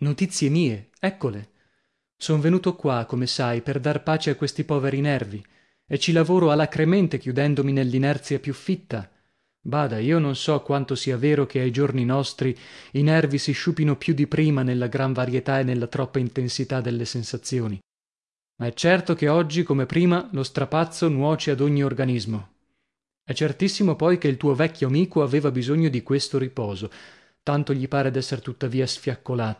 notizie mie, eccole. Son venuto qua, come sai, per dar pace a questi poveri nervi, e ci lavoro alacremente chiudendomi nell'inerzia più fitta. Bada, io non so quanto sia vero che ai giorni nostri i nervi si sciupino più di prima nella gran varietà e nella troppa intensità delle sensazioni, ma è certo che oggi come prima lo strapazzo nuoce ad ogni organismo. È certissimo poi che il tuo vecchio amico aveva bisogno di questo riposo, tanto gli pare d'esser tuttavia sfiaccolato.